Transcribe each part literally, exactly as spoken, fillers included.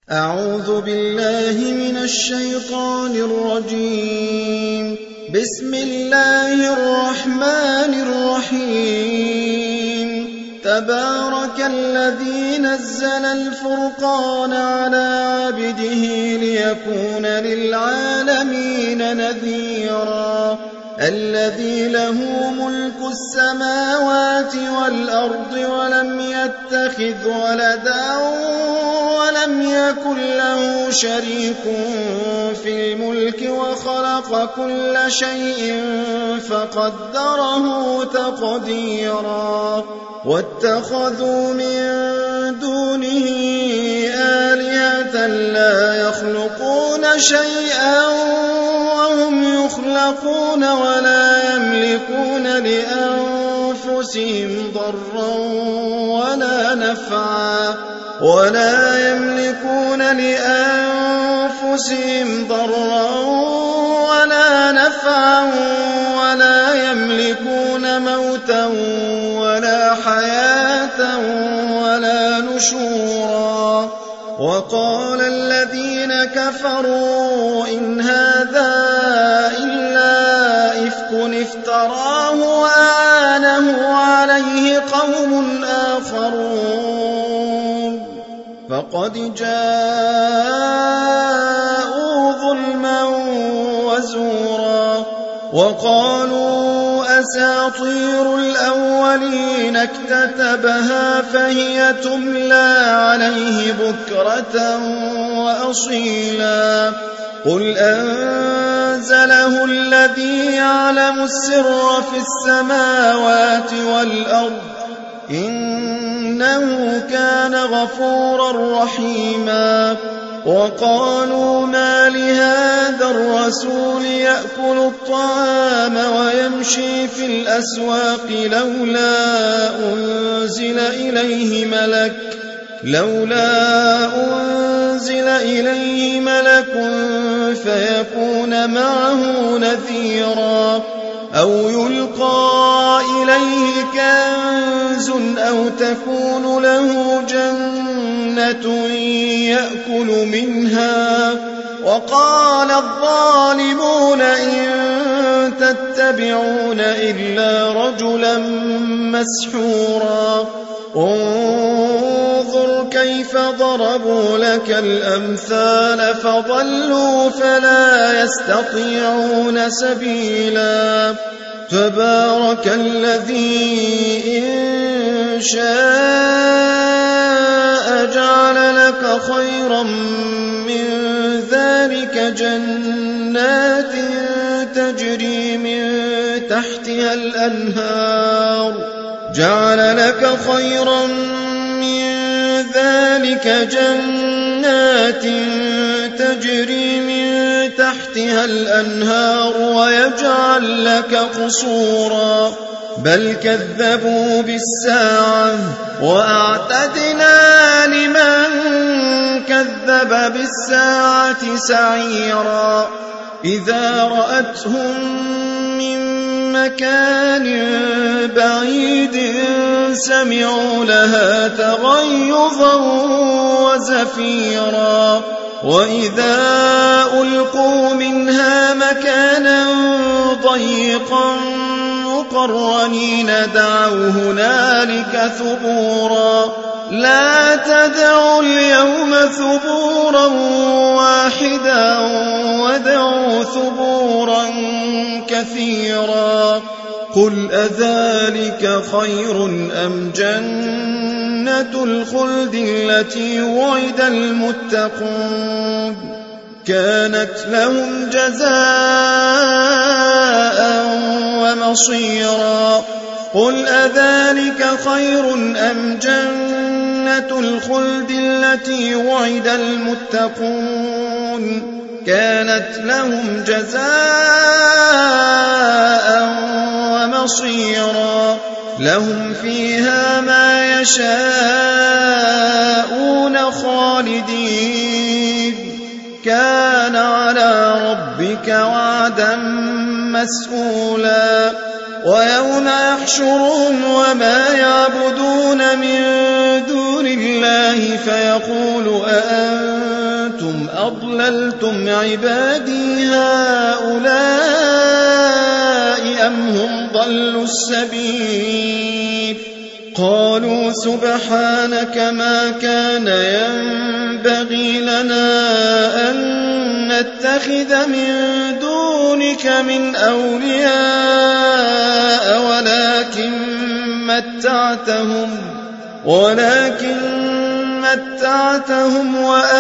أعوذ بالله من الشيطان الرجيم. بسم الله الرحمن الرحيم. تبارك الذي نزل الفرقان على عبده ليكون للعالمين نذيرا. الذي له ملك السماوات والأرض ولم يتخذ ولدا ولم يكن له شريك في الملك وخلق كل شيء فقدره تقديرا. واتخذوا من دونه آلهة لا يخلقون شيئا وهم يخلقون ولا يملكون لأنفسهم ضرا ولا نفعا ولا يملكون لأنفسهم ضرا ولا نفعا ولا يملكون موتا ولا حياة ولا نشورا. وقال الذين كفروا إن هذا إلا إفك افتراه وأعانه عليه قوم آخرون فقد جاءوا ظلما وزورا. وقالوا أساطير الأولين اكتتبها فهي تملى عليه بكرة وأصيلا. قل أنزله الذي يعلم السر في السماوات والأرض إنه كان غفورا رحيما. وقالوا ما لهذا الرسول يأكل الطعام ويمشي في الأسواق لولا أنزل إليه ملك لولا أنزل إليه ملك فيكون معه نذيرا أو يلقى إليه كنز أو تكون له جنة يأكل منها. وقال الظالمون إن تتبعون إلا رجلا مسحورا. انظر كيف ضربوا لك الأمثال فضلوا فلا يستطيعون سبيلا. تبارك الذي إن شاء جعل لك خيرا من ذلك جنات تجري من تحتها الأنهار جعل لك خيرا من ذلك جنات تجري من تحتها الأنهار ويجعل لك قصورا. بل كذبوا بالساعة وأعتدنا لمن كذب بالساعة سعيرا. إذا رأتهم من مكان بعيد سمعوا لها تغيظا وزفيرا. وإذا ألقوا منها مكانا ضيقا مقرنين دعوا هنالك ثبورا. لا تدعوا اليوم ثبورا واحدا ودعوا ثبورا كثيرا. قل أذلك خير أم جنة الخلد التي وعد المتقون كانت لهم جزاء ومصيرا. قل أذلك خير أم جنة الخلد التي وعد المتقون كانت لهم جزاء ومصيرا. لهم فيها ما يشاءون خالدين كان على ربك وعدا مسئولا. ويوم يحشرهم وما يعبدون من دون الله فيقول أأنتم أأنتم أضللتم عبادي هؤلاء أم هم ضلوا السبيل قالوا سبحانك ما كان ينبغي لنا أن نتخذ من دونك من أولياء ولكن متعتهم ولكن متعتهم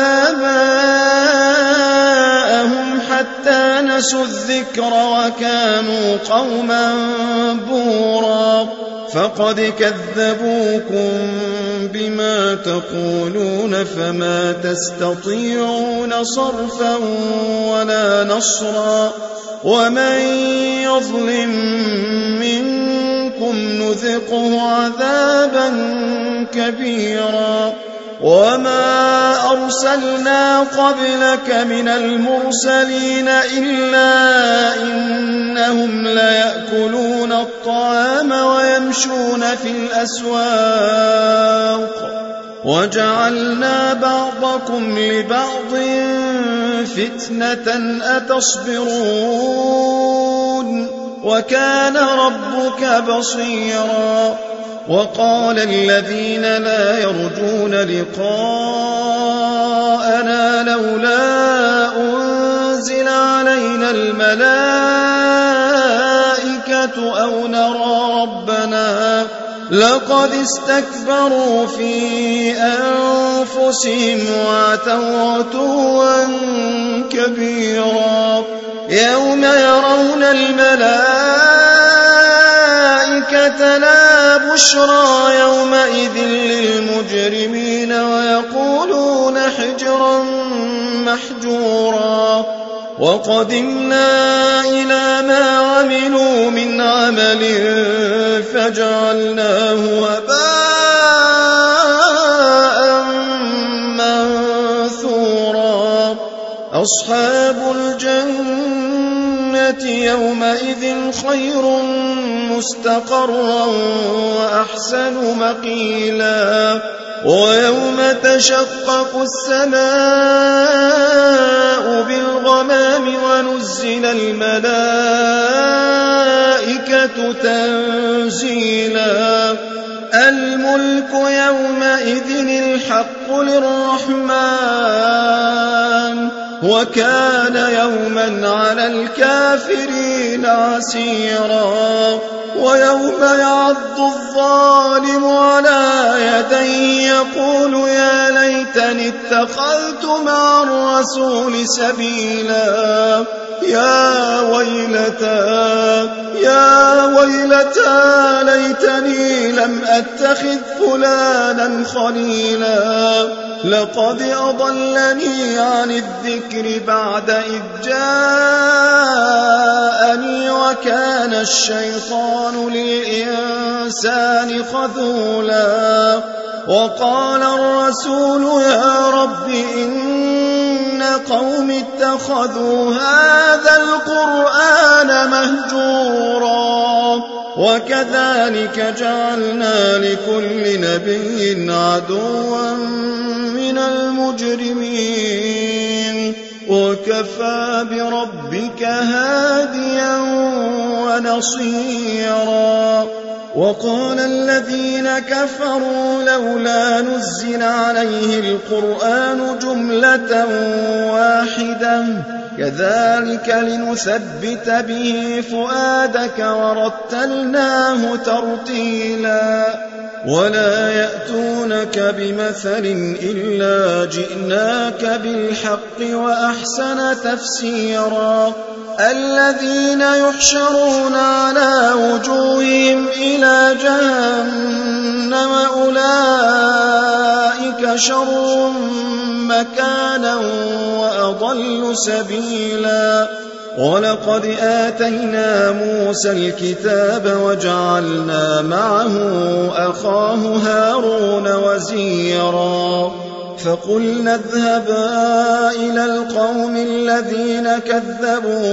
وآباءهم حتى نسوا الذكر وكانوا قوما بورا فقد كذبوكم بما تقولون فما تستطيعون صرفا ولا نصرا ومن يظلم منكم نذقه عذابا كبيرا وما أرسلنا قبلك من المرسلين إلا إنهم ليأكلون الطعام ويمشون في الأسواق وجعلنا بعضكم لبعض فتنة أتصبرون وكان ربك بصيرا وقال الذين لا يرجون لقاءنا لولا أنزل علينا الملائكة أو نرى ربنا لقد استكبروا في أنفسهم وعتوا عتوا كبيرا يوم يرون الملائكة لا بشرى يومئذ للمجرمين ويقولون حجرا محجورا وقدمنا إلى ما عملوا من عمل فجعلناه هباء منثورا أصحاب الجنة يومئذ خير مستقرا وأحسن مقيلا ويوم تشقق السماء بالغمام ونزل الملائكة تنزيلا الملك يومئذ الحق للرحمن وكان يوما على الكافرين عسيرا ويوم يعض الظالم على يديه يقول يا ليتني اتخذت مع الرسول سبيلا يا ويلتى يا ويلتى ليتني لم أتخذ فلانا خليلا لقد أضلني عن الذكر بعد إذ جاءني وكان الشيطان للإنسان خذولا وقال الرسول يا رب إن قوم اتخذوا هذا القرآن مهجورا وكذلك جعلنا لكل نبي عدوا من المجرمين وكفى بربك هاديا ونصيرا وقال الذين كفروا لولا نزل عليه القرآن جملة واحدة كذلك لنثبت به فؤادك ورتلناه ترتيلا ولا يأتونك بمثل إلا جئناك بالحق وأحسن تفسيرا الذين يحشرون على وجوههم إلى جهنم أولئك شر مكانا وأضل سبيلا ولقد آتينا موسى الكتاب وجعلنا معه أخاه هارون وزيرا فقلنا اذهبا إلى القوم الذين كذبوا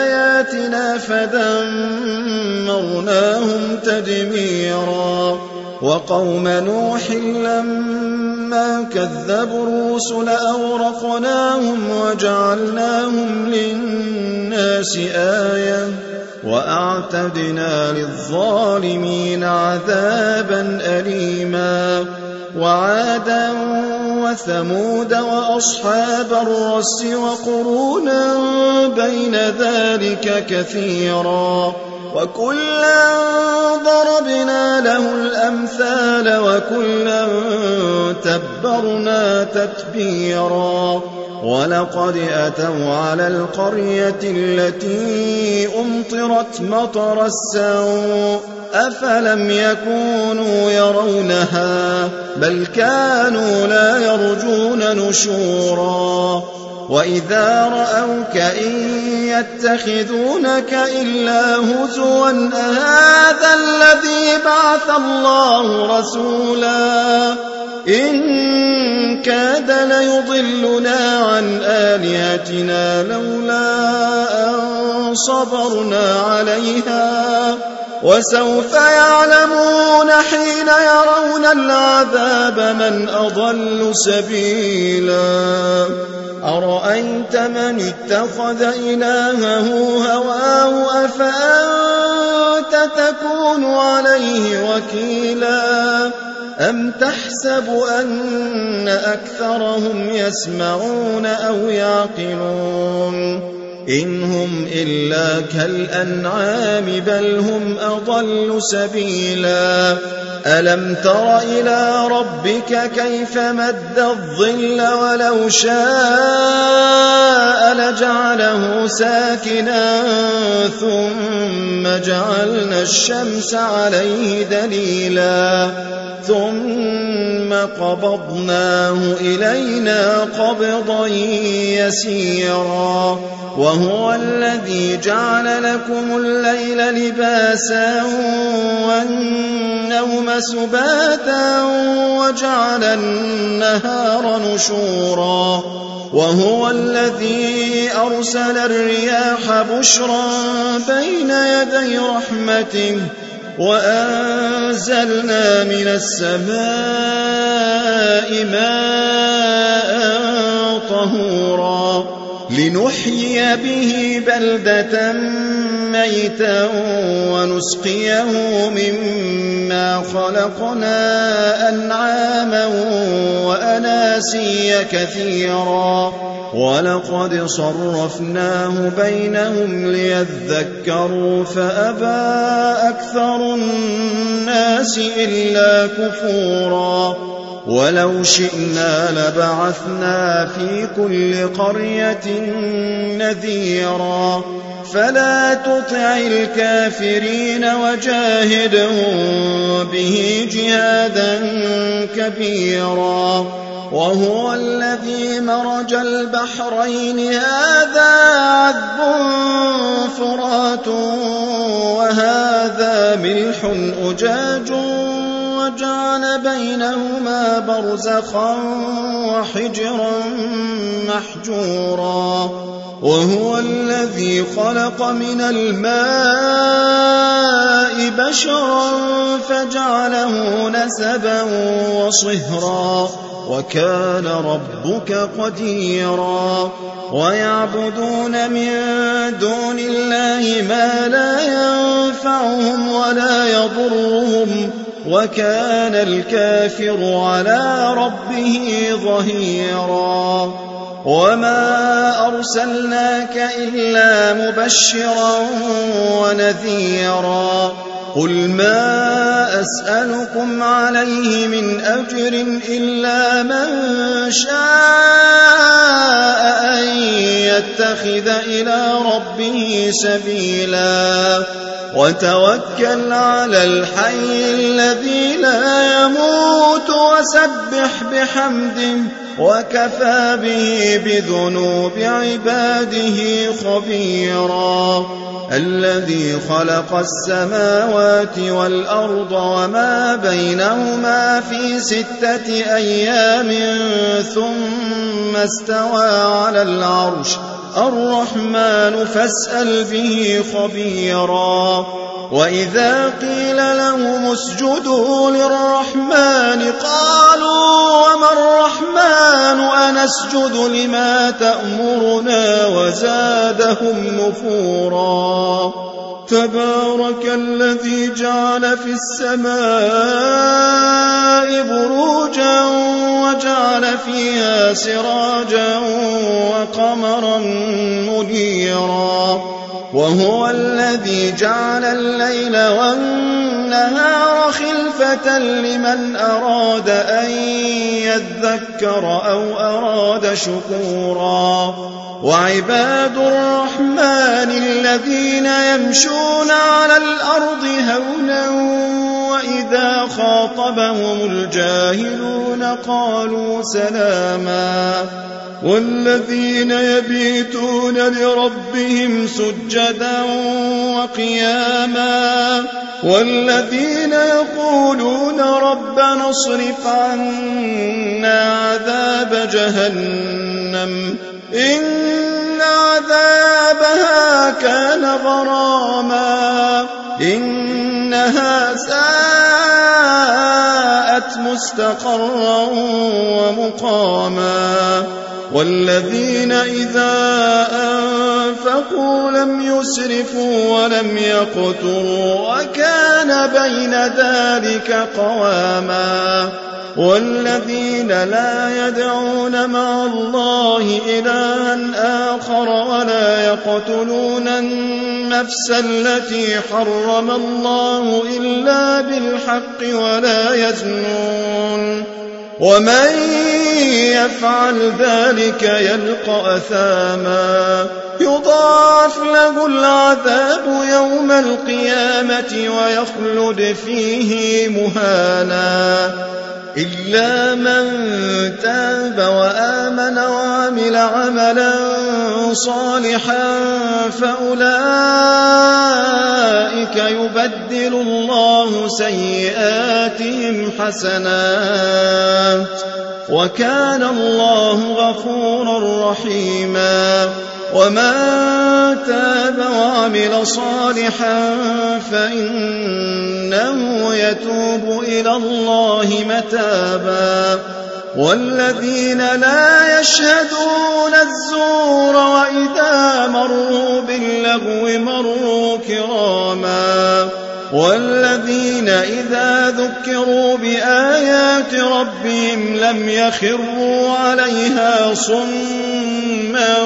بآياتنا فدمرناهم تدميرا وقوم نوح لما كذبوا الرسل أغرقناهم وجعلناهم للناس آية وأعتدنا للظالمين عذابا أليما وعادا وثمود وأصحاب الرس وقرونا بين ذلك كثيرا وكلا ضربنا له الأمثال وكلا تبرنا تتبيرا ولقد أتوا على القرية التي أمطرت مطر السوء أفلم يكونوا يرونها بل كانوا لا يرجون نشورا وإذا رأوك إن يتخذونك إلا هزوا أهذا الذي بعث الله رسولا إن كاد ليضلنا عن آلهتنا لولا أن صبرنا عليها وسوف يعلمون حين يرون العذاب من أضل سبيلا أرأيت من اتخذ إلهه هواه أفأنت تكون عليه وكيلا أم تحسب أن أكثرهم يسمعون أو يعقلون إن هم إلا كالأنعام بل هم أضل سبيلا ألم تر إلى ربك كيف مد الظل ولو شاء لجعله ساكنا ثم جعلنا الشمس عليه دليلا ثم قبضناه إلينا قبضا يسيرا وهو الذي جعل لكم الليل لباسا والنوم سباتا وجعل النهار نشورا وهو الذي أرسل الرياح بشرا بين يدي رحمته وأنزلنا من السماء ماء طهورا لنحيي به بلدة ميتا ونسقيه مما خلقنا أنعاما وأناسيا كثيرا ولقد صرفناه بينهم ليذكروا فأبى أكثر الناس إلا كفورا ولو شئنا لبعثنا في كل قرية نذيرا فلا تطع الكافرين وجاهدهم به جهادا كبيرا وهو الذي مرج البحرين هذا عذب فرات وهذا ملح أجاج وجعل بينهما برزخا وحجرا محجورا وهو الذي خلق من الماء بشرا فجعله نسبا وصهرا وكان ربك قديرا ويعبدون من دون الله ما لا ينفعهم ولا يضرهم وكان الكافر على ربه ظهيرا وما أرسلناك إلا مبشرا ونذيرا قل ما أسألكم عليه من أجر إلا من شاء أن يتخذ إلى ربه سبيلا وتوكل على الحي الذي لا يموت وسبح بحمده وكفى به بذنوب عباده خبيرا الذي خلق السماوات والأرض وما بينهما في ستة أيام ثم استوى على العرش الرحمن فاسأل به خبيرا وإذا قيل لهم اسجدوا للرحمن قالوا وما الرحمن أنسجد لما تأمرنا وزادهم نفورا تبارك الذي جعل في السماء بروجا وجعل فيها سراجا وقمرا منيرا وهو الذي جعل الليل والنهار خلفة لمن أراد أن يذكر أو أراد شكورا وعباد الرحمن الذين يمشون على الأرض هونا وإذا خاطبهم الجاهلون قالوا سلاما والذين يبيتون لربهم سجدا وقياما والذين يقولون ربنا اصرف عنا عذاب جهنم إن عذابها كان غراما إنها ساءت مستقرا ومقاما والذين إذا أنفقوا لم يسرفوا ولم يقتروا وكان بين ذلك قواما والذين لا يدعون مع الله إلها آخر ولا يقتلون النفس التي حرم الله إلا بالحق ولا يزنون ومن يفعل ذلك يلقى أثاما يضاعف له العذاب يوم القيامة ويخلد فيه مهانا إلا من تاب وآمن وعمل عملا صالحا فأولئك يبدل الله سيئاتهم حسنات وكان الله غفورا رحيما ومن تاب وعمل صالحا فإنه يتوب إلى الله متابا والذين لا يشهدون الزور وإذا مروا باللغو مروا كراما والذين إذا ذكروا بآيات ربهم لم يخروا عليها صما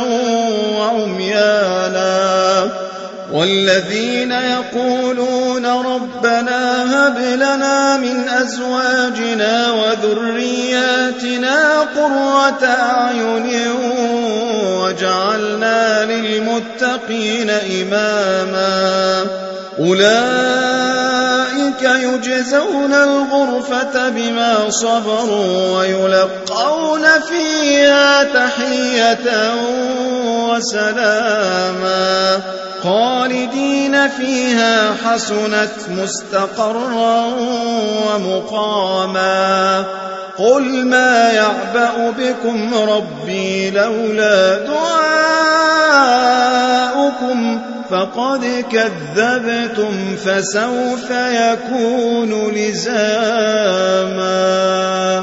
وعميانا والذين يقولون ربنا هب لنا من أزواجنا وذرياتنا قرة أعين واجعلنا للمتقين إماما أولئك يجزون الغرفة بما صبروا ويلقون فيها تحية وسلاما خالدين فيها حسنت مستقرا ومقاما قل ما يعبأ بكم ربي لولا دعاؤكم فقد كذبتم فسوف يكون لزاما